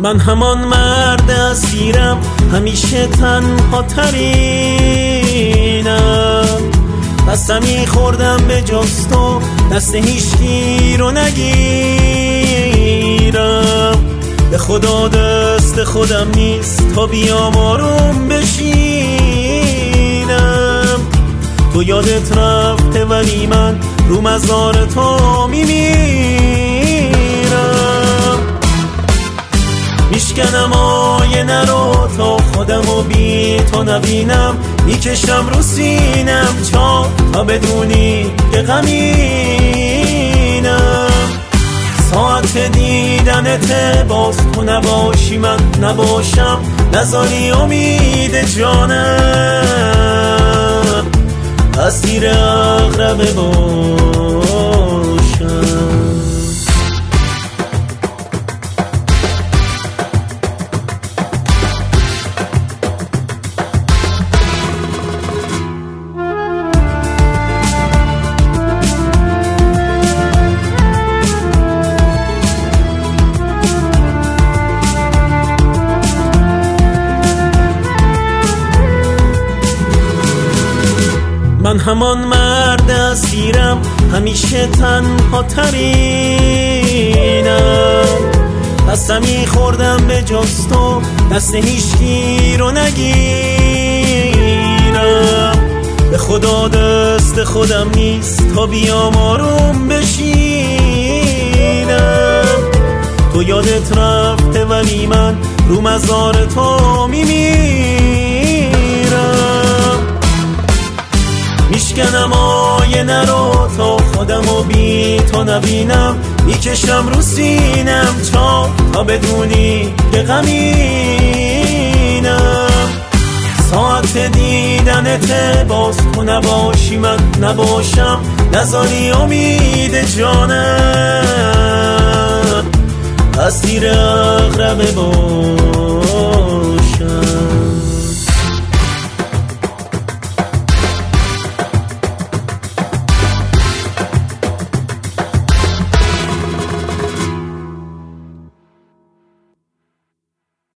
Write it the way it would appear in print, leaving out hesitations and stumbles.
من همان مرد اسیرم، همیشه تنها ترینم. قسمی خوردم به جز تو دست هیچکی رو نگیرم. به خدا دست خودم نیست تا بیام آروم بشینم. تو یادت رفته ولی من رو مزار تو میمیرم. میشکنم آینه رو تا خودم و بی تو نبینم. میکشم رو سینم تا بدونی که غمینم. ساعت دیدنت باز تو نباشی من نباشم، نذاری امید جانم اسیر عقربه باشم. من همان مرد اسیرم، همیشه تنها ترینم. قسمی خوردم به جز تو دست هیچکی رو نگیرم. به خدا دست خودم نیست تا بیام آروم بشینم. تو یادت رفته ولی من رو مزار تو میمیرم. میشکنم آینه رو تا خودم و بی تو نبینم. میکشم رو سینم تا بدونی که غمینم. ساعت دیدنت باز تو نباشی من نباشم، نذاری امید جانم اسیر عقربه باشم.